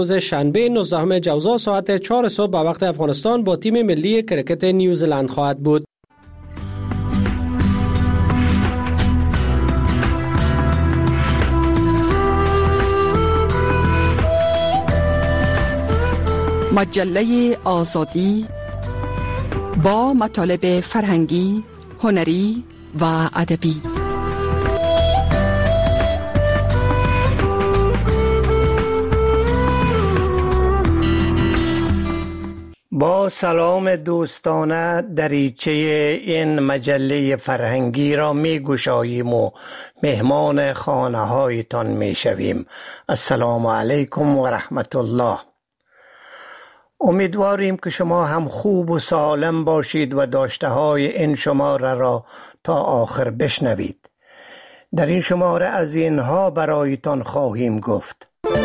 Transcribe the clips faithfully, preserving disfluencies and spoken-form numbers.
روز شنبه نوزدهم جوزا ساعت چهار صبح به وقت افغانستان با تیم ملی کرکت نیوزلند خواهد بود. مجله آزادی با مطالب فرهنگی، هنری و ادبی. با سلام دوستانه دریچه این مجله فرهنگی را می گشاییم و مهمان خانه هایتان می شویم. السلام علیکم و رحمت الله. امیدواریم که شما هم خوب و سالم باشید و داشته های این شماره را تا آخر بشنوید. در این شماره از اینها برایتان خواهیم گفت: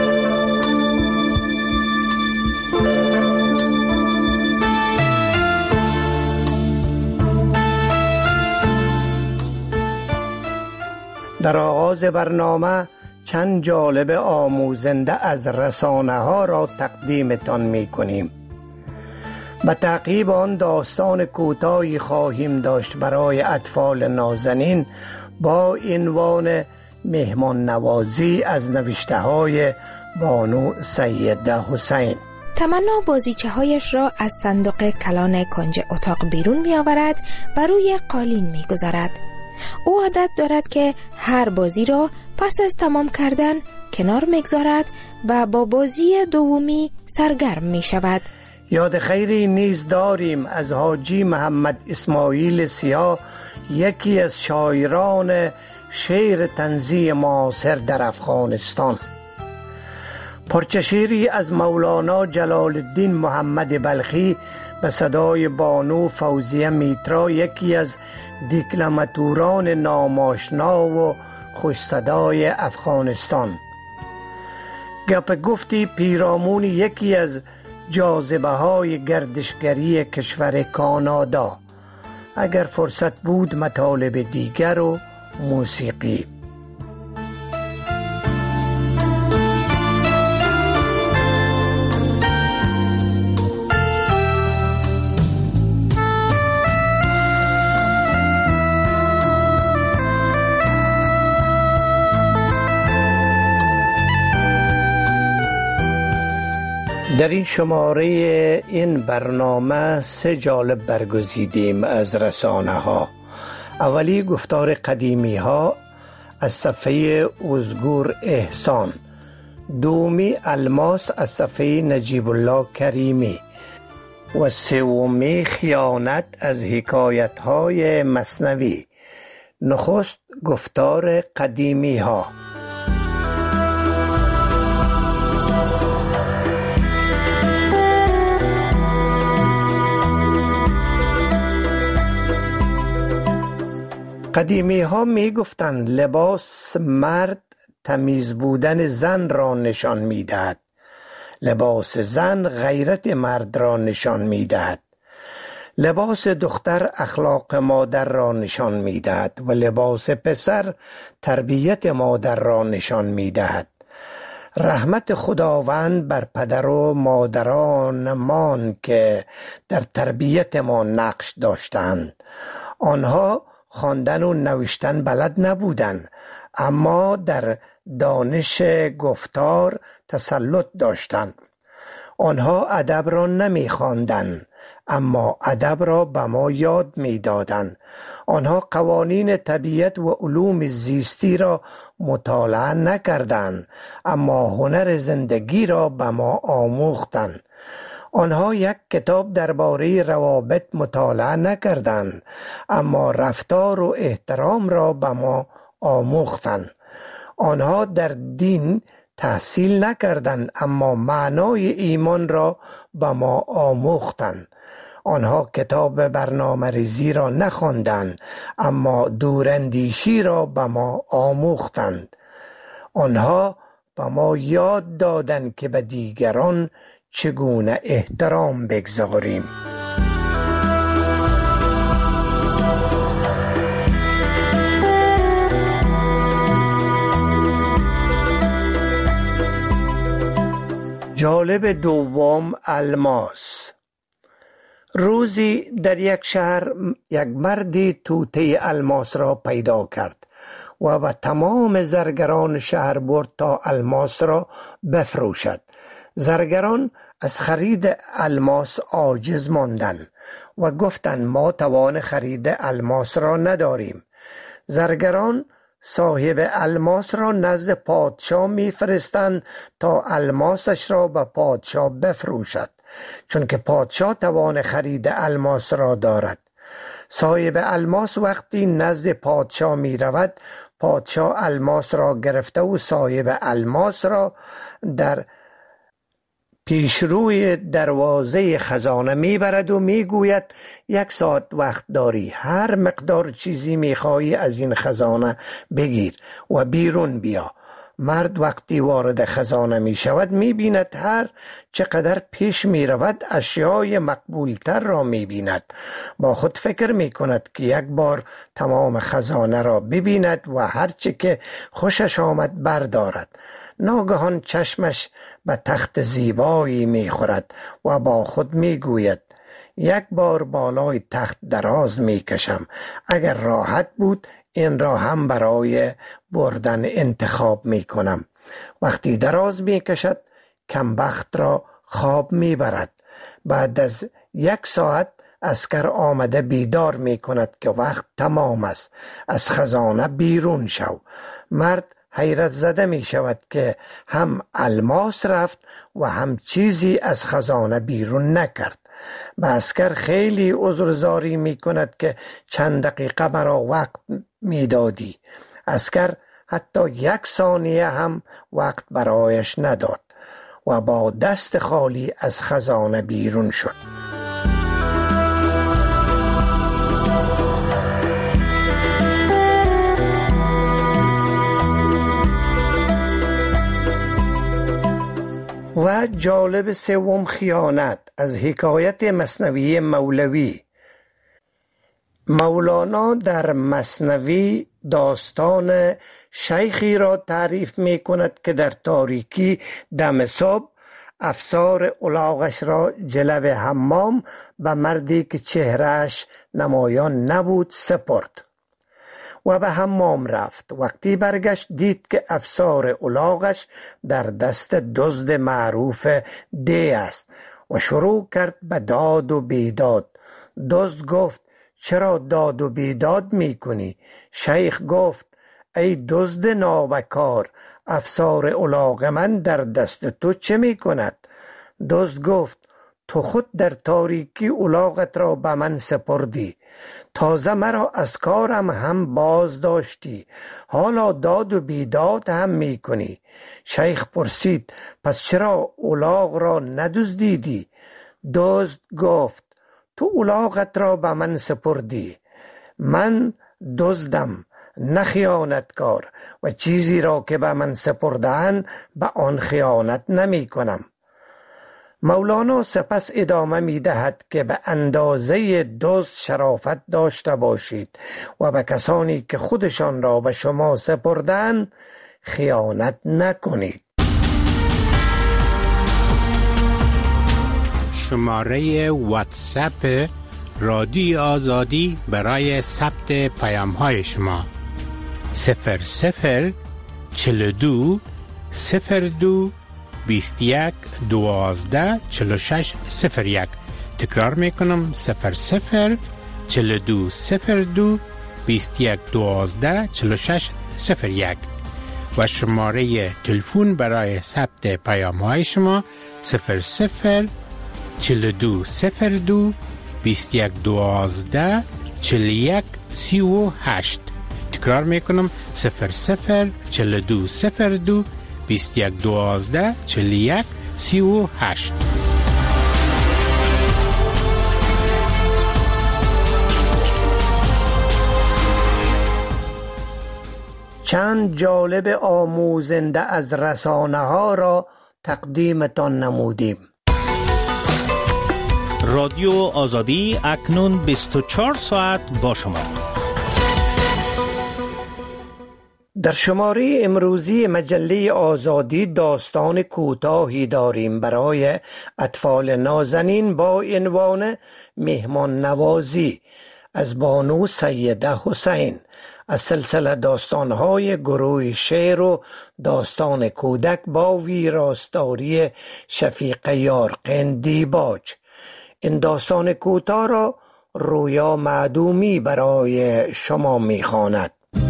در آغاز برنامه چند جالب آموزنده از رسانه ها را تقدیمتان می کنیم. به تعقیب آن داستان کوتاهی خواهیم داشت برای اطفال نازنین با عنوان مهمان نوازی از نوشته های بانو سیده حسین. تمنا بازیچه هایش را از صندوق کلان کنج اتاق بیرون می آورد و روی قالین می گذارد. او عادت دارد که هر بازی را پس از تمام کردن کنار میگذارد و با بازی دومی سرگرم می شود. یاد خیری نیز داریم از حاجی محمد اسماعیل سیاه، یکی از شاعران شعر طنزی معاصر در افغانستان. پارچه شعری از مولانا جلال الدین محمد بلخی به صدای بانو فوزیه میترا، یکی از دیکلماتوران ناماشنا و خوش صدای افغانستان. گپ گفتی پیرامون یکی از جاذبه های گردشگری کشور کانادا. اگر فرصت بود مطالب دیگر و موسیقی. در این شماره این برنامه سه جالب برگزیدیم از رسانه ها. اولی گفتار قدیمی ها از صفحه ازگور احسان، دومی الماس از صفحه نجیب الله کریمی و سومی خیانت از حکایت های مثنوی. نخست گفتار قدیمی ها. قدیمی ها می گفتند لباس مرد تمیز بودن زن را نشان می دهد، لباس زن غیرت مرد را نشان می دهد، لباس دختر اخلاق مادر را نشان می دهد و لباس پسر تربیت مادر را نشان می دهد. رحمت خداوند بر پدر و مادرانمان که در تربیت ما نقش داشتند. آنها خواندن و نوشتن بلد نبودند، اما در دانش گفتار تسلط داشتند. آنها ادب را نمی خواندند، اما ادب را به ما یاد می دادند. آنها قوانین طبیعت و علوم زیستی را مطالعه نکردند، اما هنر زندگی را به ما آموختند. آنها یک کتاب درباره روابط مطالعه نکردند، اما رفتار و احترام را به ما آموختند. آنها در دین تحصیل نکردند، اما معنای ایمان را به ما آموختند. آنها کتاب برنامه ریزی را نخواندند، اما دوراندیشی را به ما آموختند. آنها به ما یاد دادند که به دیگران چگونه احترام بگذاریم. جالب دوم، الماس. روزی در یک شهر یک مردی توته الماس را پیدا کرد و به تمام زرگران شهر برد تا الماس را بفروشد. زرگران از خرید الماس عاجز ماندند و گفتند ما توان خرید الماس را نداریم. زرگران صاحب الماس را نزد پادشاه می فرستند تا الماسش را به پادشاه بفروشد، چون که پادشاه توان خرید الماس را دارد. صاحب الماس وقتی نزد پادشاه می رود، پادشاه الماس را گرفته و صاحب الماس را در پیشروی دروازه خزانه میبرد و میگوید یک ساعت وقت داری، هر مقدار چیزی میخواهی از این خزانه بگیر و بیرون بیا. مرد وقتی وارد خزانه می شود می بیند هر چقدر پیش می رود اشیای مقبولتر را می بیند. با خود فکر می کند که یک بار تمام خزانه را ببیند و هر چه که خوشش آمد بردارد. ناگهان چشمش به تخت زیبایی می خورد و با خود می گوید یک بار بالای تخت دراز می کشم، اگر راحت بود این را هم برای بردن انتخاب می کنم. وقتی دراز می کشد کمبخت را خواب می برد. بعد از یک ساعت عسکر آمده بیدار می کند که وقت تمام است، از خزانه بیرون شو. مرد حیرت زده می شود که هم الماس رفت و هم چیزی از خزانه بیرون نکرد. به عسکر خیلی عذرزاری می کند که چند دقیقه مرا وقت می دادی. عسکر حتی یک ثانیه هم وقت برایش نداد و با دست خالی از خزانه بیرون شد. و جالب سوم، خیانت، از حکایت مثنوی مولوی. مولانا در مثنوی داستان شیخی را تعریف می کند که در تاریکی دم صبح افسار الاغش را جلو حمام به مردی که چهرهش نمایان نبود سپرد و به حمام رفت. وقتی برگشت دید که افسار الاغش در دست دزد معروف دی است و شروع کرد به داد و بیداد. دزد گفت چرا داد و بیداد می کنی؟ شیخ گفت ای دزد نابکار، افسار الاغ من در دست تو چه می کند؟ دزد گفت تو خود در تاریکی الاغت را به من سپردی، تازه مرا از کارم هم باز داشتی، حالا داد و بیداد هم می کنی. شیخ پرسید پس چرا الاغ را ندزدیدی؟ دزد گفت تو الاغت را به من سپردی، من دزدم نه خیانتکار و چیزی را که به من سپرده‌اند به آن خیانت نمی کنم. مولانا سپس ادامه می دهد که به اندازه دزد شرافت داشته باشید و به کسانی که خودشان را به شما سپردند خیانت نکنید. شماره واتساپ رادیو آزادی برای ثبت پیام های شما صفر صفر چهل و دو صفر دو بیست و یک دوازده چهل و شش صفر یک. تکرار میکنم صفر صفر چهل و دو صفر دو بیست و یک دوازده چهل و شش صفر یک و شماره تلفن برای ثبت پیام های شما صفر صفر چهل و دو صفر دو بیست و یک دوازده چهل و یک سی و هشت. تکرار میکنم صفر صفر چهل و دو صفر دو بیست و یک دوازده چهل و یک سی و هشت. چند جالب آموزنده از رسانه ها را تقدیمتان نمودیم. رادیو آزادی اکنون بیست و چهار ساعت با شما. در شماره امروزی مجله آزادی داستان کوتاهی داریم برای اطفال نازنین با عنوان مهمان نوازی از بانو سیده حسین از سلسله داستان‌های گروه شعر و داستان کودک با ویراستاری شفیق یارقین دیباج. این داستان کوتاه را رویا معدومی برای شما می‌خواند.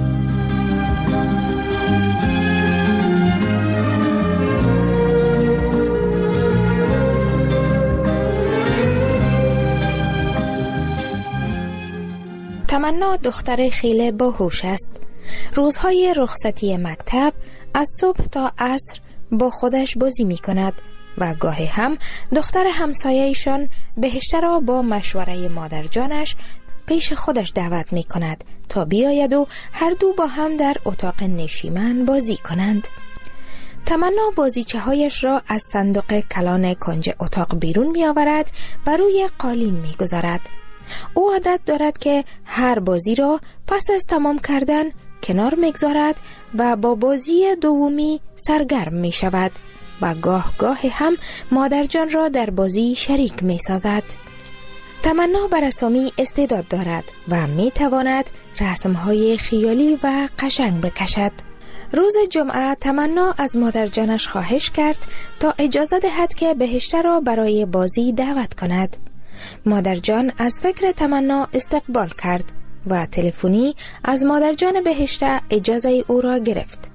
تمنا دختر خیلی باهوش است. روزهای رخصتی مکتب از صبح تا عصر با خودش بازی می کند و گاهی هم دختر همسایه‌ایشان بهشته را با مشوره مادر جانش پیش خودش دعوت می کند تا بیاید و هر دو با هم در اتاق نشیمن بازی کنند. تمنا بازیچه هایش را از صندوق کلان کنج اتاق بیرون می آورد و روی قالین می گذارد. او عادت دارد که هر بازی را پس از تمام کردن کنار میگذارد و با بازی دومی سرگرم می شود و گاه گاه هم مادر جان را در بازی شریک می سازد. تمنا بر رسامی استعداد دارد و می تواند رسمهای خیالی و قشنگ بکشد. روز جمعه تمنا از مادر جانش خواهش کرد تا اجازه دهد که بهشته را برای بازی دعوت کند. مادر جان از فکر تمنا استقبال کرد و تلفنی از مادر جان بهشته اجازه او را گرفت.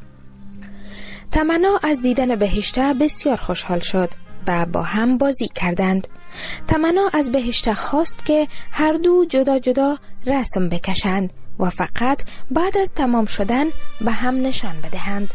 تمنا از دیدن بهشته بسیار خوشحال شد و با هم بازی کردند. تمنا از بهشته خواست که هر دو جدا جدا رسم بکشند و فقط بعد از تمام شدن به هم نشان بدهند.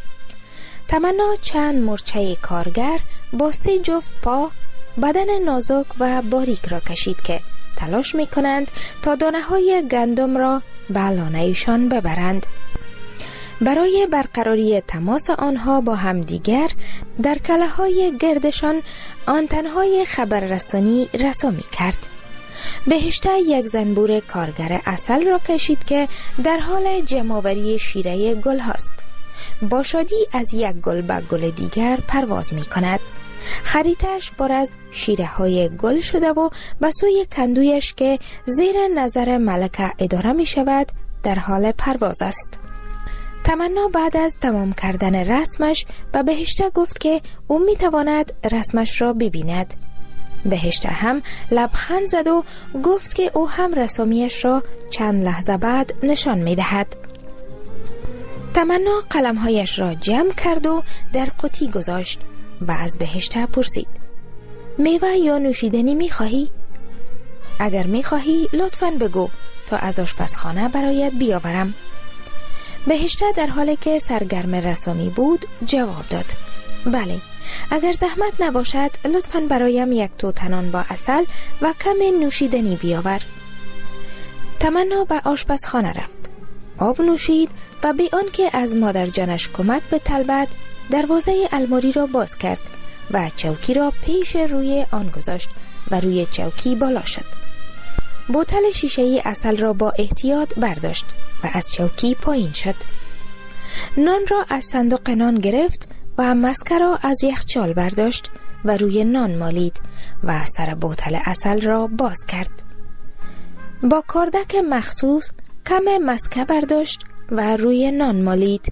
تمنا چند مورچه کارگر با سه جفت پا بدن نازک و باریک را کشید که تلاش می کنند تا دانه های گندم را به لانه ایشان ببرند. برای برقراری تماس آنها با هم دیگر در کله های گردشان آنتنهای خبررسانی رسامی کرد. بهشته یک زنبور کارگر عسل را کشید که در حال جمع‌آوری شیره گل هاست. با شادی از یک گل به گل دیگر پرواز می کند. خریتش پر از شیره های گل شده و به سوی کندویش که زیر نظر ملکه اداره می شود در حال پرواز است. تمنا بعد از تمام کردن رسمش به بهشته گفت که او می تواند رسمش را ببیند. بهشته هم لبخند زد و گفت که او هم رسامیش را چند لحظه بعد نشان می دهد. تمنا قلمهایش را جمع کرد و در قوطی گذاشت و از بهشته پرسید: میوه یا نوشیدنی می خواهی؟ اگر می خواهی لطفاً بگو تا از آشپزخانه برایت بیاورم. بهشته در حالی که سرگرم رسامی بود جواب داد: بله، اگر زحمت نباشد لطفاً برایم یک توتنان با عسل و کم نوشیدنی بیاور. تمنا به آشپزخانه رفت، آب نوشید و بی آنکه از مادر جانش کمک بطلبد دروازه الماری را باز کرد و چوکی را پیش روی آن گذاشت و روی چوکی بالا شد. بوتل شیشه‌ای عسل را با احتیاط برداشت و از چوکی پایین شد. نان را از صندوق نان گرفت و مسکه را از یخچال برداشت و روی نان مالید و سر بوتل عسل را باز کرد. با کاردک مخصوص کم مسکه برداشت و روی نان مالید.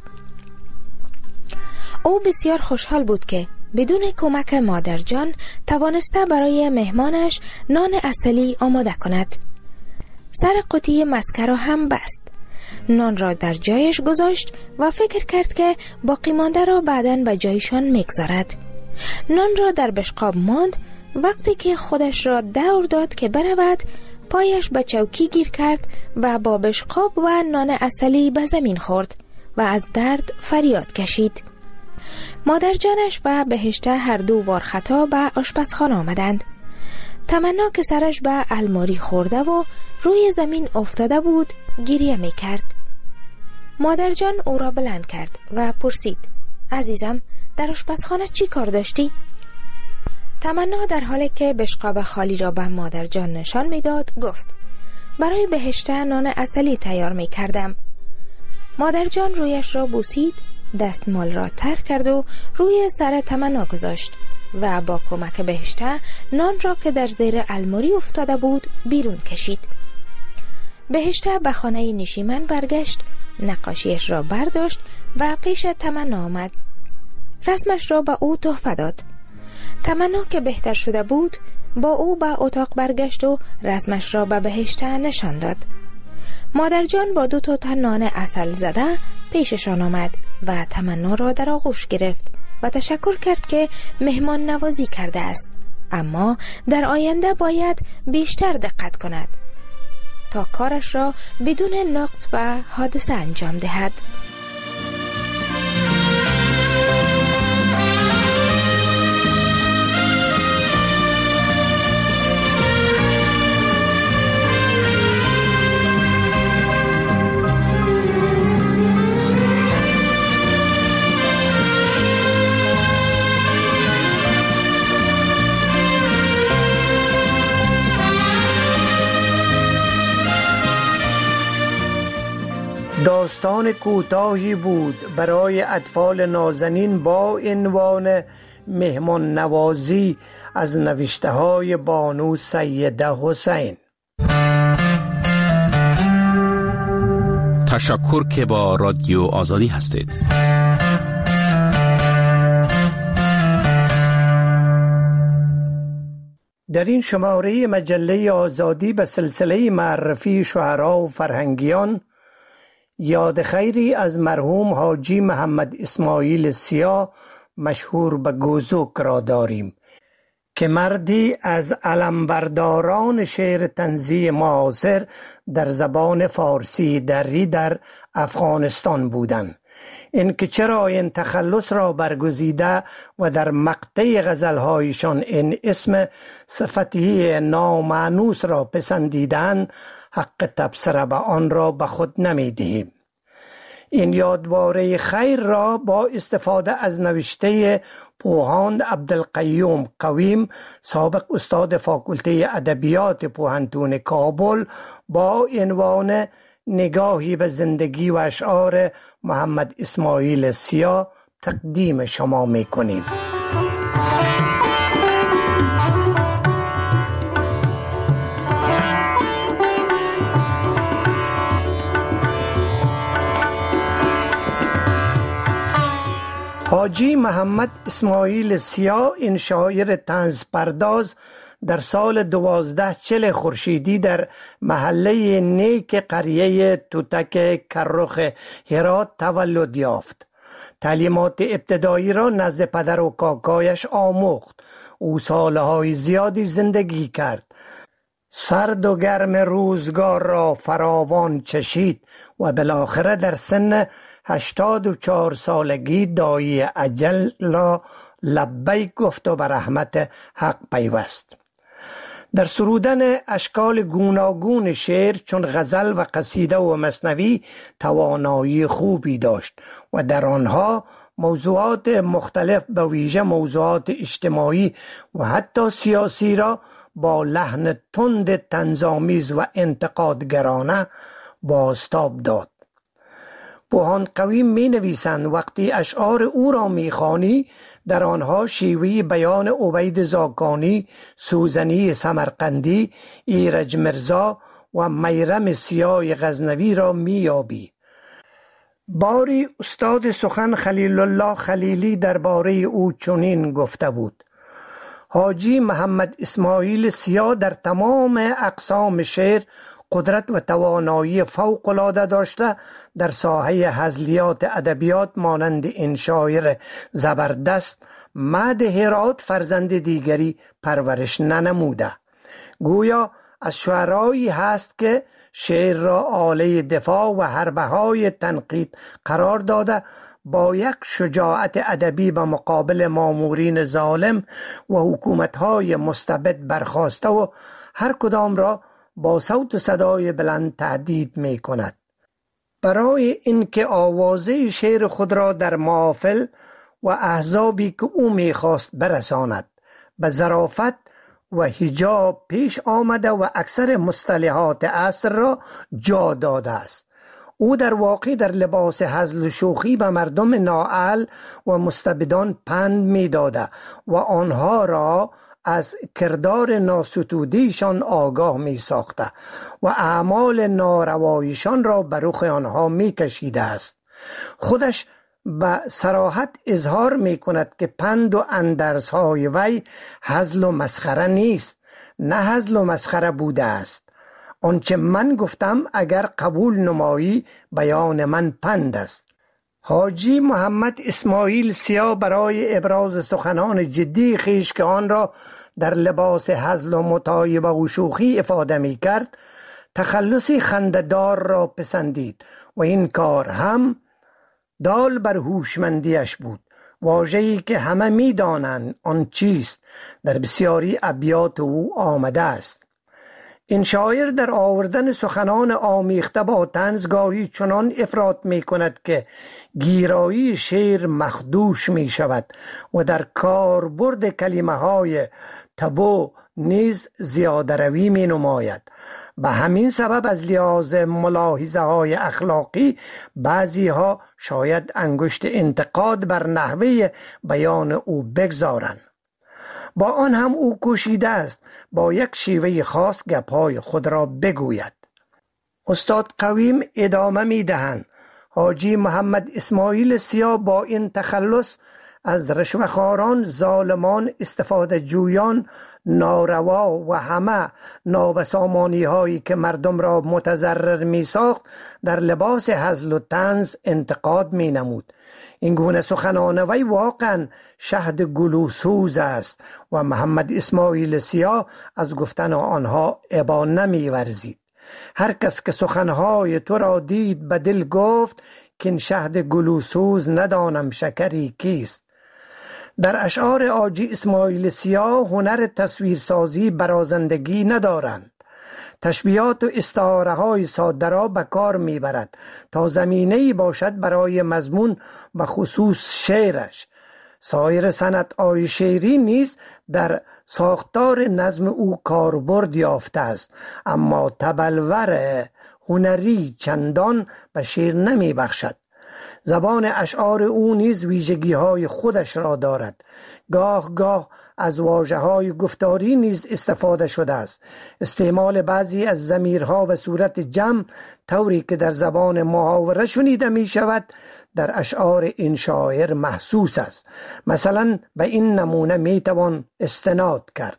او بسیار خوشحال بود که بدون کمک مادر جان توانسته برای مهمانش نان عسلی آماده کند. سر قوطی مسکه را هم بست. نان را در جایش گذاشت و فکر کرد که باقی مانده را بعداً به جایشان میگذارد. نان را در بشقاب ماند. وقتی که خودش را دور داد که برود، پایش به چوکی گیر کرد و با بشقاب و نان عسلی به زمین خورد و از درد فریاد کشید. مادر جانش و بهشته هر دو وارخطا به آشپزخانه آمدند. تمنا که سرش به الماری خورده و روی زمین افتاده بود گریه می کرد. مادر جان او را بلند کرد و پرسید: عزیزم، در آشپزخانه چی کار داشتی؟ تمنا در حالی که بشقاب خالی را به مادر جان نشان می داد گفت: برای بهشته نان عسلی تیار می کردم. مادر جان رویش را بوسید، دستمال را تر کرد و روی سر تمنا گذاشت و با کمک بهشته نان را که در زیر الماری افتاده بود بیرون کشید. بهشته به خانه نشیمن برگشت، نقاشیش را برداشت و پیش تمنا آمد. رسمش را به او تحفه داد. تمنا که بهتر شده بود با او به اتاق برگشت و رسمش را به بهشته نشان داد. مادر جان با دو تا نان عسل زده پیششان آمد و تمنا را در آغوش گرفت و تشکر کرد که مهمان نوازی کرده است، اما در آینده باید بیشتر دقت کند تا کارش را بدون نقص و حادثه انجام دهد. داستان کوتاهی بود برای اطفال نازنین با عنوان مهمان نوازی از نوشته های بانو سیده حسین. تشکر که با رادیو آزادی هستید. در این شماره مجله آزادی به سلسله معرفی شعرا و فرهنگیان یاد خیری از مرحوم حاجی محمد اسماعیل سیا مشهور به گوزوک را داریم که مردی از علمبرداران شعر طنزی معاصر در زبان فارسی دری در افغانستان بودند. این که چرا این تخلص را برگزیده و در مقطع غزلهایشان این اسم صفتی نامانوس را پسندیدند، حق تبصره به آن را به خود نمی دهیم. این یادواره خیر را با استفاده از نوشته پوهاند عبدالقیوم قویم، سابق استاد فاکولته ادبیات پوهنتون کابل، با عنوان نگاهی به زندگی و اشعار محمد اسماعیل سیا تقدیم شما می کنیم. حاجی محمد اسماعیل سیا، این شاعر طنز پرداز، در سال دوازده چل خورشیدی در محله نیک قریه توتک کرخ هرات تولد یافت. تعلیمات ابتدایی را نزد پدر و کاکایش آموخت. او سالهای زیادی زندگی کرد. سرد و گرم روزگار را فراوان چشید و بالاخره در سن هشتاد و چهار سالگی داعی اجل را لبیک گفت و به رحمت حق پیوست. در سرودن اشکال گوناگون شعر چون غزل و قصیده و مثنوی توانایی خوبی داشت و در آنها موضوعات مختلف به ویژه موضوعات اجتماعی و حتی سیاسی را با لحن تند طنزآمیز و انتقادگرانه بازتاب داد. پوهاند قویم می نویسند وقتی اشعار او را می خوانی در آنها شیوه بیان عبید زاکانی، سوزنی سمرقندی، ایرج مرزا و میرم سیاه غزنوی را می یابی. باری استاد سخن خلیل الله خلیلی درباره او چنین گفته بود: حاجی محمد اسماعیل سیا در تمام اقسام شعر قدرت و توانایی فوق‌العاده داشته، در ساحه هزلیات ادبیات مانند این شاعر زبردست مد هرات فرزند دیگری پرورش ننموده. گویا از شعرایی هست که شعر را آله دفاع و حربه‌های تنقید قرار داده، با یک شجاعت ادبی به مقابل مامورین ظالم و حکومت‌های مستبد برخاسته و هر کدام را با صوت و صدای بلند تهدید می کند. برای اینکه آوازه شعر خود را در محافل و احزابی که او می خواست برساند، به ظرافت و حجاب پیش آمده و اکثر مصطلحات عصر را جا داده است. او در واقع در لباس هزل و شوخی به مردم نااهل و مستبدان پند می داده و آنها را از کردار ناستودیشان آگاه می ساخته و اعمال نارواییشان را بر رخ آنها می کشیده است. خودش به صراحت اظهار می کند که پند و اندرس های وی هزل و مسخره نیست، نه هزل و مسخره بوده است. آنچه من گفتم اگر قبول نمایی بیان من پند است. حاجی محمد اسماعیل سیا برای ابراز سخنان جدی خیش که آن را در لباس هزل و مطایبه و شوخی افاده می کرد، تخلصی خنده‌دار را پسندید و این کار هم دال بر هوشمندیش بود. واژه‌ای که همه می دانند آن چیست در بسیاری ابیات او آمده است. این شاعر در آوردن سخنان آمیخته با طنز گاهی چنان افراط می کند که گیرایی شعر مخدوش می شود و در کاربرد کلمه های تبو نیز زیاده روی می نماید. به همین سبب از لحاظ ملاحظه های اخلاقی بعضی ها شاید انگشت انتقاد بر نحوه بیان او بگذارند. با آن هم او کوشیده است با یک شیوه خاص گپ‌های خود را بگوید. استاد قویم ادامه می دهند حاجی محمد اسماعیل سیا با این تخلص از رشوه‌خواران، ظالمان، استفاده جویان، ناروا و همه نابسامانی هایی که مردم را متضرر می ساخت در لباس هزل و طنز انتقاد می نمود. این گونه سخنان وی واقعا شهد گلوسوز است و محمد اسماعیل سیا از گفتن آنها ابا نمی ورزید. هر کس که سخنهای تو را دید به دل گفت که این شهد گلوسوز ندانم شکری کیست. در اشعار حاجی اسماعیل سیا هنر تصویرسازی برازندگی ندارند. تشبیهات و استعاره های ساده را به کار میبرد تا زمینه‌ای باشد برای مضمون و خصوص شعرش. سایر صنعت‌های شعری نیز در ساختار نظم او کاربرد یافته است، اما تبلور هنری چندان به شعر نمی بخشد. زبان اشعار او نیز ویژگی های خودش را دارد. گاه گاه از واژه های گفتاری نیز استفاده شده است. استعمال بعضی از ضمیرها به صورت جمع طوری که در زبان محاوره شنیده می شود در اشعار این شاعر محسوس است. مثلا به این نمونه می توان استناد کرد: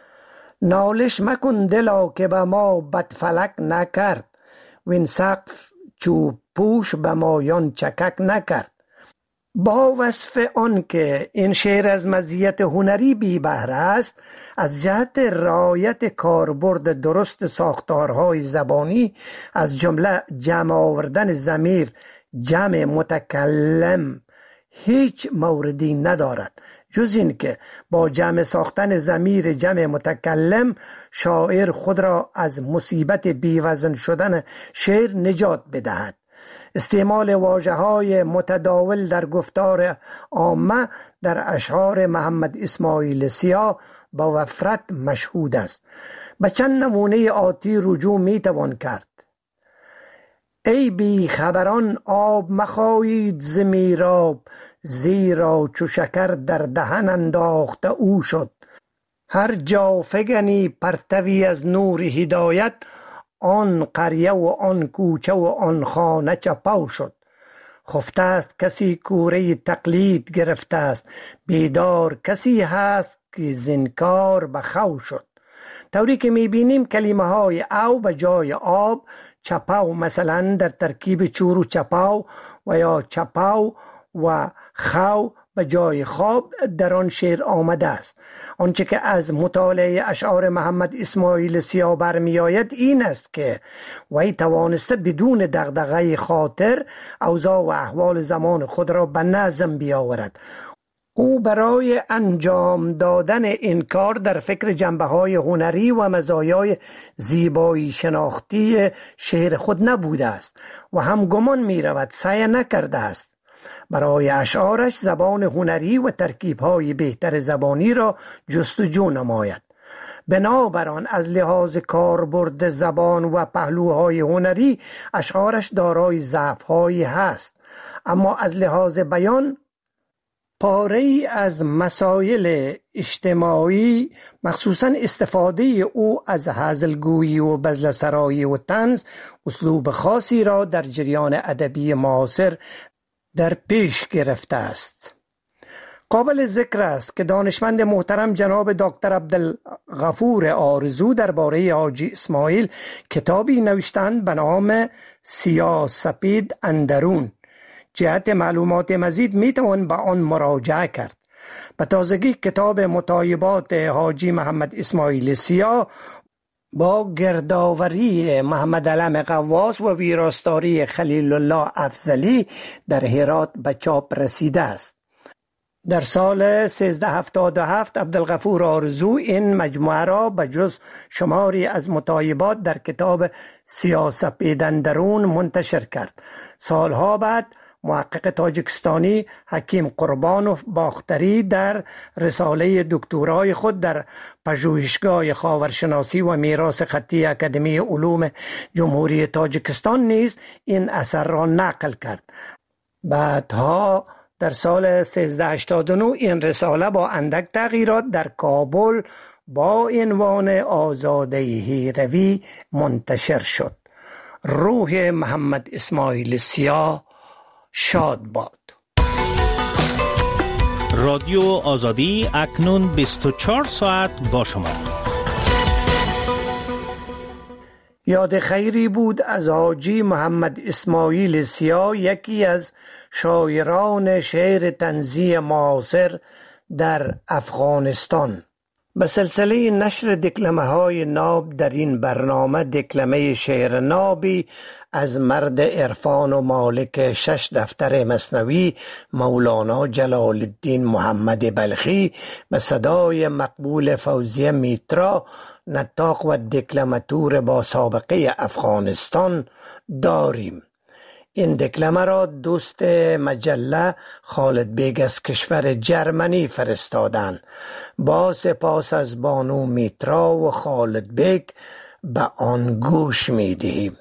نالش مکن دلا که به ما بدفلک نکرد، وین سقف چوب پوش به مایان چکک نکرد. با وصف آن که این شعر از مزیت هنری بی بهره است، از جهت رعایت کاربرد درست ساختارهای زبانی از جمله جمع آوردن ضمیر جمع متکلم هیچ موردی ندارد، جز این که با جمع ساختن ضمیر جمع متکلم شاعر خود را از مصیبت بیوزن شدن شعر نجات بدهد. استعمال واژه‌های متداول در گفتار عامه در اشعار محمد اسماعیل سیا با وفرت مشهود است. به چند نمونه آتی رجوع می توان کرد: ای بی خبران آب مخایید ز میراب، زیرا چو شکر در دهن انداخته او شد. هر جا فگنی پرتوی از نور هدایت، آن قریه و آن کوچه و آن خانه چپاو شد. خفته است کسی کوره تقلید گرفته است، بیدار کسی هست که زنکار بخو شد. طوری که میبینیم کلمه های او به جای آب، چپاو مثلا در ترکیب چورو چپاو و یا چپاو و خو به جای خواب در آن شعر آمده است. آنچه که از مطالعه اشعار محمد اسماعیل سیا برمی آید این است که وی توانسته بدون دغدغه خاطر اوضاع و احوال زمان خود را به نظم بیاورد. او برای انجام دادن این کار در فکر جنبه‌های هنری و مزایای زیبایی شناختی شعر خود نبوده است و هم گمان می رود سعی نکرده است. برای اشعارش زبان هنری و ترکیب‌های بهتر زبانی را جستجو نماید. بنابراین از لحاظ کاربرد زبان و پهلوهای هنری اشعارش دارای ضعف‌هایی هست، اما از لحاظ بیان پاره‌ای از مسائل اجتماعی، مخصوصاً استفاده او از هزلگویی و بزلسرایی و طنز، اسلوب خاصی را در جریان ادبی معاصر در پیش گرفته است. قابل ذکر است که دانشمند محترم جناب دکتر عبدالغفور آرزو درباره حاجی اسماعیل کتابی نوشتند به نام سیاه سپید اندرون. جهت معلومات مزید می توان به آن مراجعه کرد. به تازگی کتاب مطایبات حاجی محمد اسماعیل سیاه با گردآوری محمد علم قواس و ویراستاری خلیل الله افضلی در هرات به چاپ رسیده است. در سال سیزده هفتاد و هفت عبدالغفور آرزو این مجموعه را به جز شماری از مطایبات در کتاب سیاه سپید اندرون منتشر کرد. سالها بعد محقق تاجیکستانی حکیم قربانوف باختری در رساله دکترای خود در پژوهشگاه خاورشناسی و میراث خطی اکادمی علوم جمهوری تاجیکستان نیز این اثر را نقل کرد. بعدها در سال سیزده هشتاد و نه این رساله با اندک تغییرات در کابل با عنوان آزاده هیروی منتشر شد. روح محمد اسماعیل سیاه شاد باد. رادیو آزادی اکنون بیست و چهار ساعت با شما. یاد خیری بود از حاجی محمد اسماعیل سیاه، یکی از شاعران شعر طنزی معاصر در افغانستان. به سلسله نشر دکلمه های ناب در این برنامه دکلمه شعر نابی از مرد عرفان و مالک شش دفتر مثنوی مولانا جلال الدین محمد بلخی به صدای مقبول فوزیه میترا، نطاق و دکلماتور با سابقه افغانستان داریم. این دکلمه را دوست مجله خالد بیگ از کشور جرمنی فرستادند. با سپاس از بانو میترا و خالد بیگ به آن گوش می دهیم.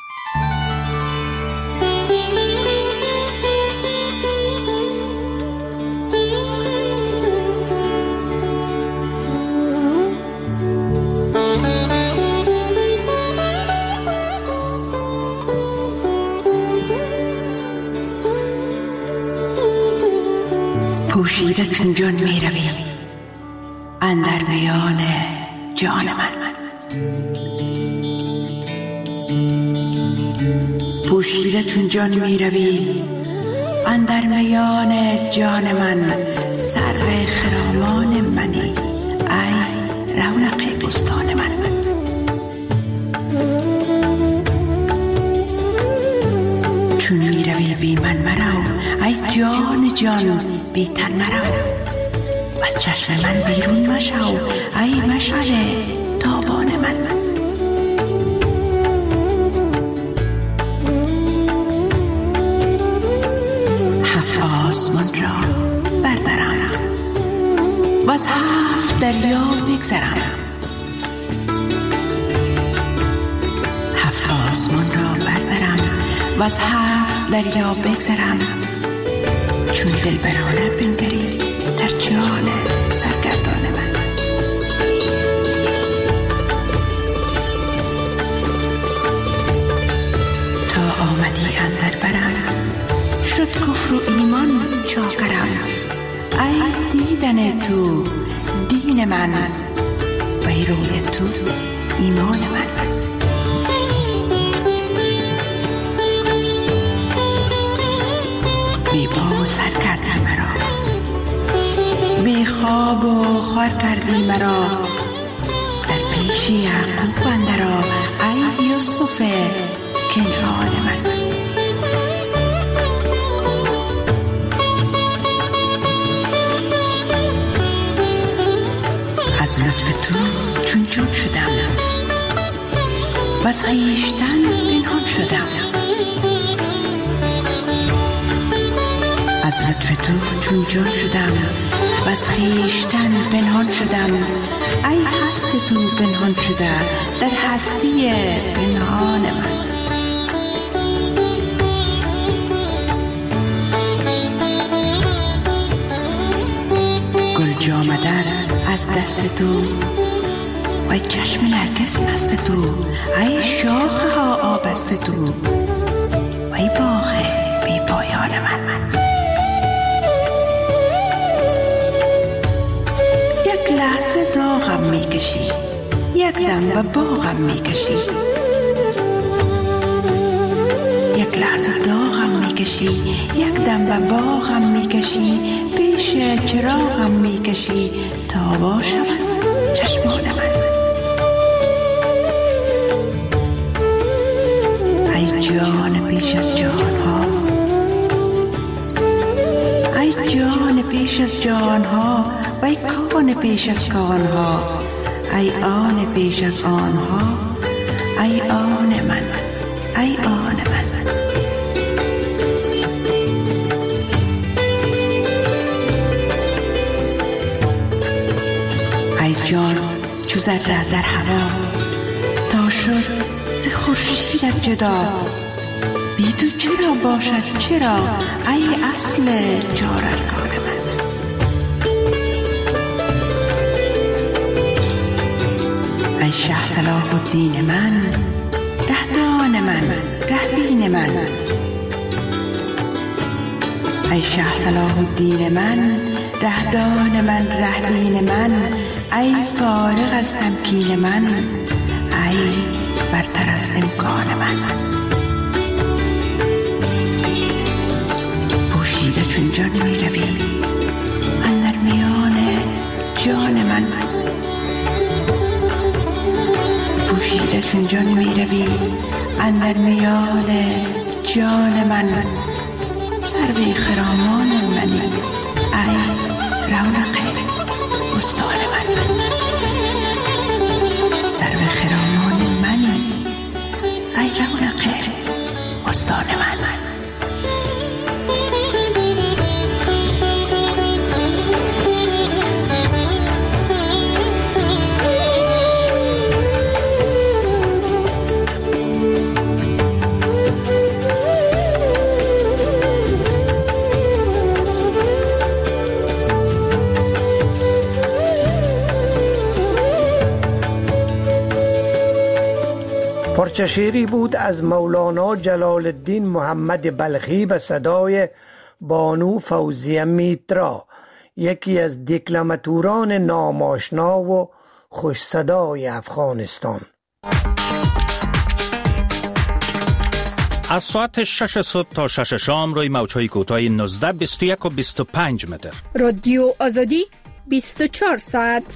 پوشیده چون جان می روی اندر میان جان من، پوشیده چون جان می روی اندر میان جان من، سرو خرامان منی ای رونق بستان من. چون می روی بی من مرو ای جان جان بی تن مرو، از چشم من بیرون مشو ای مشعل تابان من. هفت آسمان را بردرم و از هفت دریا بگذرم، هفت آسمان را بردرم و از هفت دریا بگذرم، چون دل برانه بنگری در جان سرگردان من. تا آمدی اندر برم شد کفر و ایمان چاکرم، ای دیدن تو دین من و ای روی تو ایمان من. بی پا و سر کردی مرا، بی خواب و خوار کردی مرا، در پیش یعقوب اندرآ ای یوسف کنعان من. از لطف تو چون جود شدم و از خویشتن پنهان شدم، از لطف تو چون جان شدم بس خیشتن پنهان شدم. ای هست تو پنهان شده در هستی پنهان من. گل جامدر از دست تو، وای چشم نرگس مست تو، ای شاخه ها آبست تو، وای باغ بی پایان من. یک لحظه زاغم میکشی، یک دم به باغم میکشی. یک لحظه داغم میکشی، یک دم به باغم میکشی. پیش چراغم میکشی تا باشم چشمان من. ای جان پیش از جان ها، ای جان پیش از جان ها، ای کان پیش از کان ها، ای آن پیش از آن ها، ای آن من، ای آن من. ای جان چو ذره در هوا، تا شد ز خورشیدت جدا. بی تو چرا باشد چرا، ای اصل چار ارکان من. ای شه صلاح الدین من، رهدان من، رهبین من. ای شه صلاح الدین من، رهدان من، رهبین من. ای فارغ از تمکین من، ای برتر از امکان من. پوشیده چون جان می روی اندر میان جان من. پوشیده چون جان می روی اندر میان جان من. سروی خرامان منی، ای رونق بستان من. سرو خرامان منی، ای رونق بستان من. پارچه شعری بود از مولانا جلال الدین محمد بلخی به صدای بانو فوزیه میترا، یکی از دکلماتوران ناماشنا و خوش صدای افغانستان. از ساعت شش صبح تا شش شام روی موج‌های کوتاه نوزده، بیست و یک و بیست و پنج متر. رادیو آزادی بیست و چهار ساعت.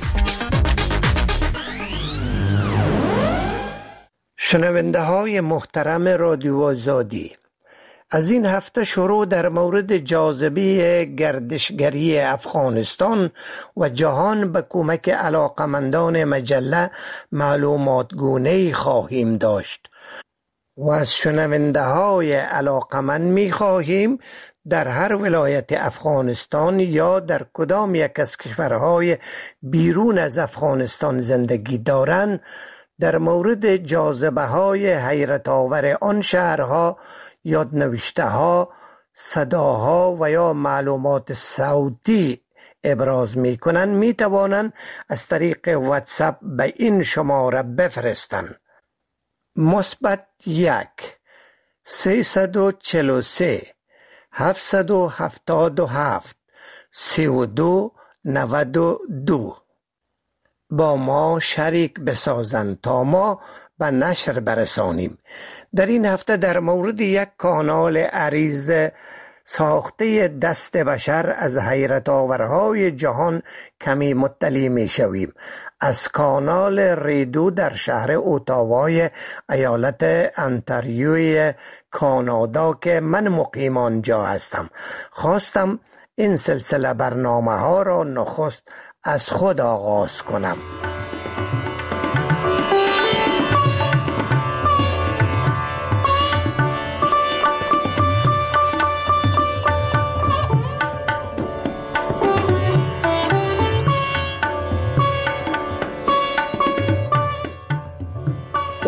شنونده های محترم رادیو آزادی، از این هفته شروع در مورد جاذبه گردشگری افغانستان و جهان به کمک علاقمندان مجله معلومات گونه‌ای خواهیم داشت و از شنونده های علاقمند می خواهیم در هر ولایت افغانستان یا در کدام یک از کشورهای بیرون از افغانستان زندگی دارند در مورد جاذبه های حیرت آور آن شهرها یادنوشته ها، صداها و یا معلومات صوتی ابراز می کنند می توانند از طریق واتساپ به این شماره بفرستند: مثبت یک سیصد و چهل و سه هفتصد و هفتاد و هفت سی و دو نود و دو. با ما شریک بسازند تا ما به نشر برسانیم. در این هفته در مورد یک کانال عریض ساخته دست بشر از حیرت آورهای جهان کمی مطلع می شویم. از کانال ریدو در شهر اوتاوای ایالت انتاریوی کانادا که من مقیم آنجا هستم. خواستم این سلسله برنامه ها را نخست از خود آغاز کنم.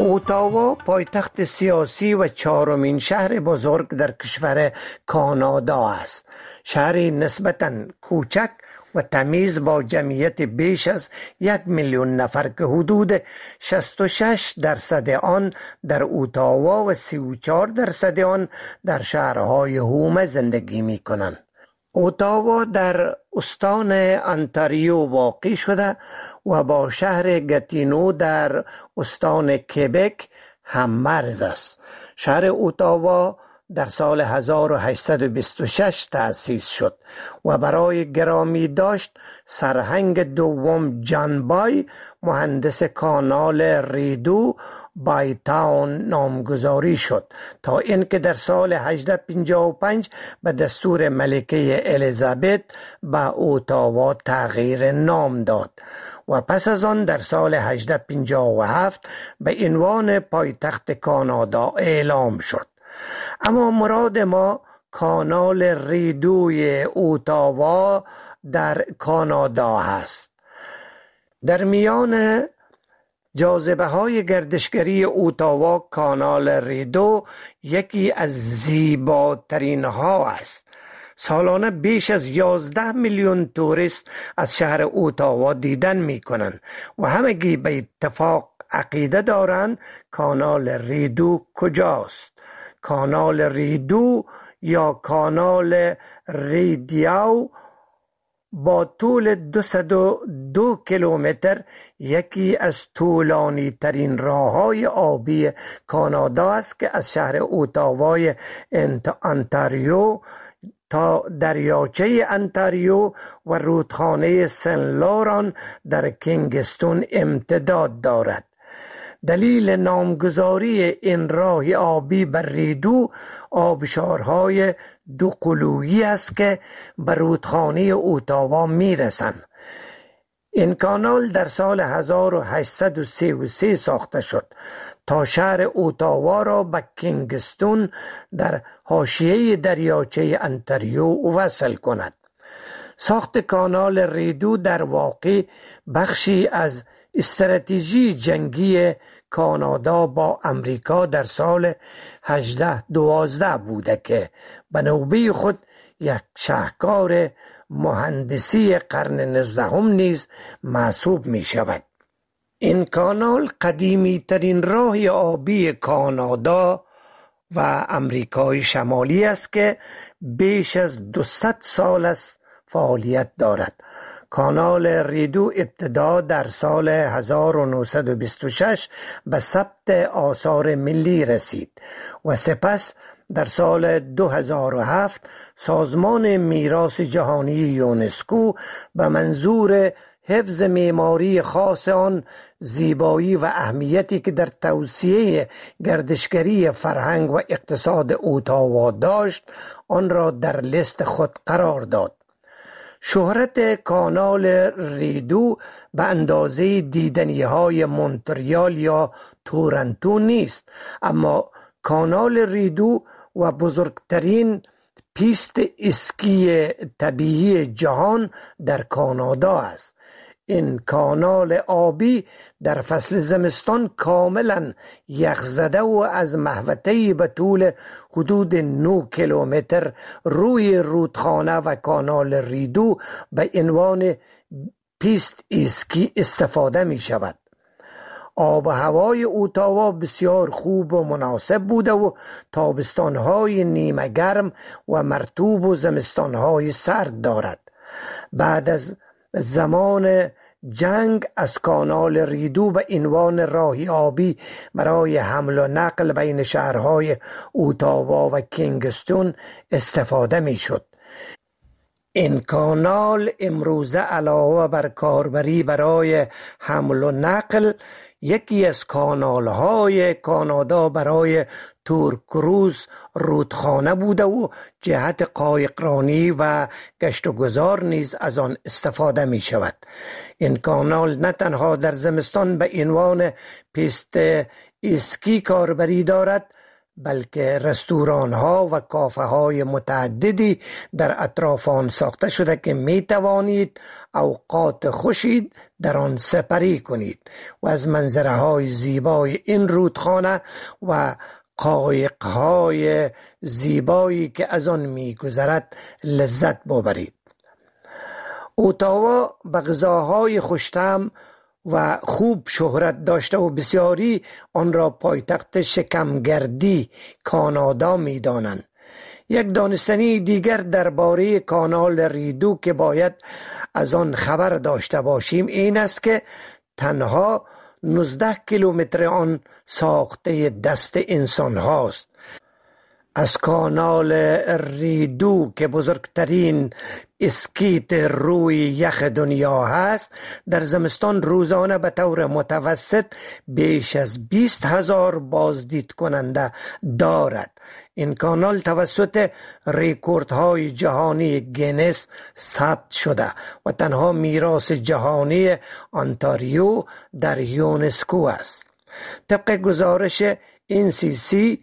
اوتاوا پایتخت سیاسی و چهارمین شهر بزرگ در کشور کانادا است. شهری نسبتاً کوچک و تمیز با جمعیت بیش از یک میلیون نفر که حدود شصت و شش درصد آن در اوتاوا و سی و چهار درصد آن در شهرهای هومه زندگی می کنند. اوتاوا در استان انتاریو واقع شده و با شهر گاتینو در استان کبک هم مرز است. شهر اوتاوا در سال هزار و هشتصد و بیست و شش تأسیس شد و برای گرامی داشت سرهنگ دوم جان بای مهندس کانال ریدو بای تاون نامگذاری شد تا اینکه در سال هجده پنجاه و پنج به دستور ملکه الیزابت به اوتاوا تغییر نام داد و پس از آن در سال هجده پنجاه و هفت به عنوان پایتخت کانادا اعلام شد. اما مراد ما کانال ریدوی اوتاوا در کانادا هست. در میان جاذبه های گردشگری اوتاوا کانال ریدو یکی از زیباترین ها است. سالانه بیش از یازده میلیون توریست از شهر اوتاوا دیدن می کنند و همگی به اتفاق عقیده دارند کانال ریدو کجاست. کانال ریدو یا کانال ریدیاو با طول دویست و دو کیلومتر یکی از طولانی ترین راههای آبی کانادا است که از شهر اوتاوای انتاریو تا دریاچه انتاریو و رودخانه سن لوران در کینگستون امتداد دارد. دلیل نامگذاری این راه آبی بر ریدو آبشارهای دو قلویی است که به رودخانه اوتاوا می رسند. این کانال در سال هزار و هشتصد و سی و سه ساخته شد تا شهر اوتاوا را به کینگستون در حاشیه دریاچه انتاریو وصل کند. ساخت کانال ریدو در واقع بخشی از استراتژی جنگی کانادا با امریکا در سال هجده دوازده بوده که به نوبه خود یک شاهکار مهندسی قرن نوزدهم نیز محسوب می شود. این کانال قدیمی ترین راه آبی کانادا و امریکای شمالی است که بیش از دویست سال است فعالیت دارد. کانال ریدو ابتدا در سال هزار و نهصد و بیست و شش به ثبت آثار ملی رسید و سپس در سال دو هزار و هفت سازمان میراث جهانی یونسکو به منظور حفظ معماری خاص آن، زیبایی و اهمیتی که در توسعه گردشگری فرهنگ و اقتصاد اوتاوا داشت آن را در لیست خود قرار داد. شهرت کانال ریدو به اندازه دیدنی های مونتریال یا تورنتو نیست، اما کانال ریدو و بزرگترین پیست اسکی طبیعی جهان در کانادا است. این کانال آبی در فصل زمستان کاملا یخزده و از محوطه‌ای به طول حدود نه کیلومتر روی رودخانه و کانال ریدو به عنوان پیست اسکی استفاده می شود. آب و هوای اوتاوا بسیار خوب و مناسب بوده و تابستانهای نیمه گرم و مرطوب و زمستانهای سرد دارد. بعد از زمان جنگ از کانال ریدو به عنوان راه آبی برای حمل و نقل بین شهرهای اوتاوا و کینگستون استفاده می شد. این کانال امروزه علاوه بر کاربری برای حمل و نقل یکی از کانال‌های کانادا برای تور کروز رودخانه بوده و جهت قایقرانی و گشت و گذار نیز از آن استفاده می شود. این کانال نه تنها در زمستان به عنوان پیست اسکی کاربری دارد، بلکه رستوران ها و کافه های متعددی در اطراف آن ساخته شده که می توانید اوقات خوشی در آن سپری کنید و از منظره های زیبای این رودخانه و قایق های زیبایی که از آن می گذرد لذت ببرید. اتاوا به غذاهای خوش‌طعم و خوب شهرت داشته و بسیاری آن را پایتخت شکمگردی کانادا می دانند. یک دانستنی دیگر درباره کانال ریدو که باید از آن خبر داشته باشیم این است که تنها نوزده کیلومتر آن ساخته دست انسان هاست. از کانال ریدو که بزرگترین اسکیت روی یخ دنیا هست در زمستان روزانه به طور متوسط بیش از بیست هزار بازدید کننده دارد. این کانال توسط ریکوردهای جهانی گینس ثبت شده و تنها میراث جهانی انتاریو در یونسکو است. طبق گزارش این سی سی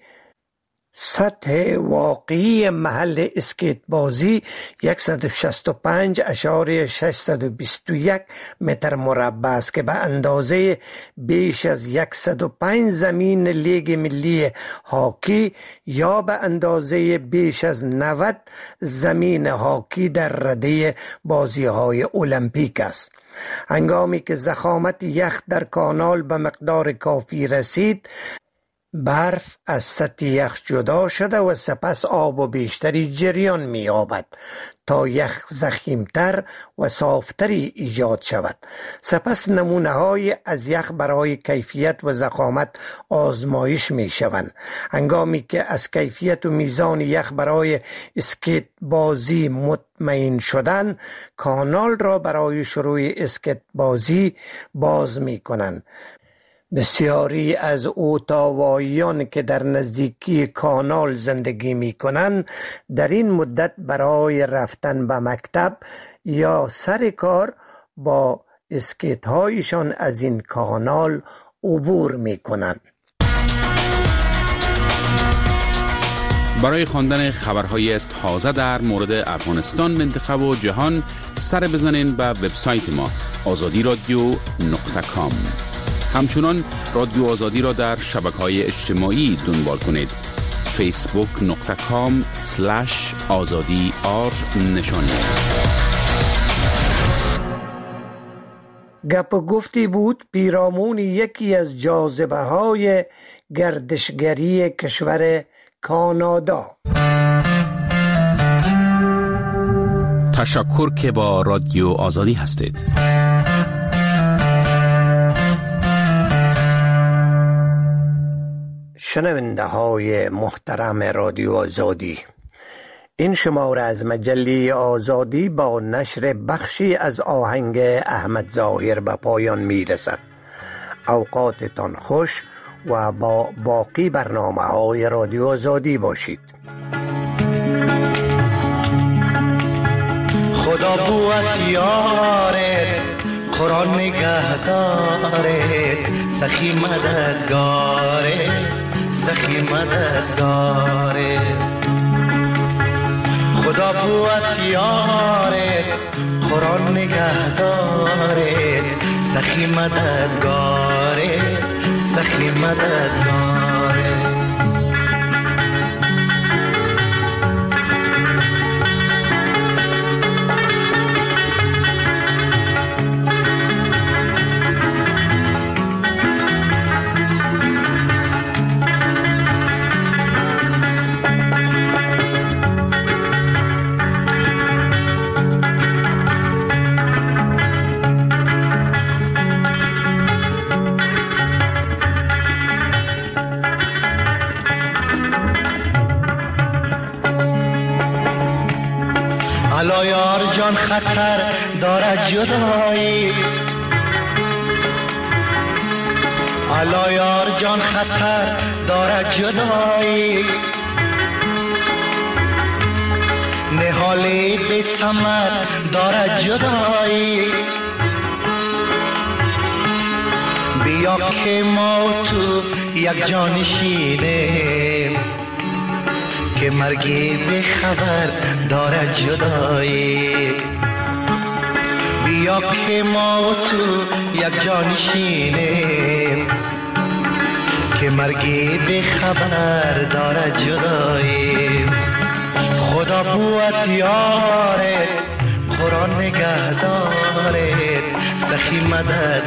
سطح واقعی محل اسکیت بازی صد و شصت و پنج اشاریه ششصد و بیست و یک متر مربع است که به اندازه بیش از صد و پنج زمین لیگ ملی هاکی یا به اندازه بیش از نود زمین هاکی در رده بازی‌های المپیک است. هنگامی که ضخامت یخ در کانال به مقدار کافی رسید، برف از سطح یخ جدا شده و سپس آب و بیشتری جریان می یابد تا یخ ضخیمتر و صافتری ایجاد شود. سپس نمونه های از یخ برای کیفیت و ضخامت آزمایش می شوند. هنگامی که از کیفیت و میزان یخ برای اسکیت بازی مطمئن شدن، کانال را برای شروع اسکیت بازی باز می کنند. بسیاری از اتاواییان که در نزدیکی کانال زندگی می کنند در این مدت برای رفتن به مکتب یا سر کار با اسکیت هایشان از این کانال عبور می کنند. برای خواندن خبرهای تازه در مورد افغانستان، منطقه و جهان سر بزنین به وبسایت ما آزادی رادیو نقطه کام. همچنان رادیو آزادی را در شبکه‌های اجتماعی دنبال کنید. فیسبوک نقطه کام سلش آزادی آر نشانی است. گپ و گفتی بود پیرامون یکی از جاذبه های گردشگری کشور کانادا. تشکر که با رادیو آزادی هستید. شنونده های محترم رادیو آزادی، این شماره از مجله آزادی با نشر بخشی از آهنگ احمد ظاهر به پایان می رسد. اوقاتتان خوش و با باقی برنامه های رادیو آزادی باشید. خدا بوت یارت، قرآن نگهدارت، سخی مددگارت، سخی مددگارت. خدا بوت یارت، قرآن نگهدارت، سخی مددگارت، سخی مددگارت. الا یار جان خطر دارد جدایی، الا یار جان خطر دارد جدایی. نهالی بی ثمر دارد جدایی. بیا که ما تو یک جانشینیم، که مرگی به خبر داره جدایی. بیا که ما و تو یک جانشینیم که مرگی به خبر داره جدایی. خدا بوت یارت قرآن نگه دارت سخی مدد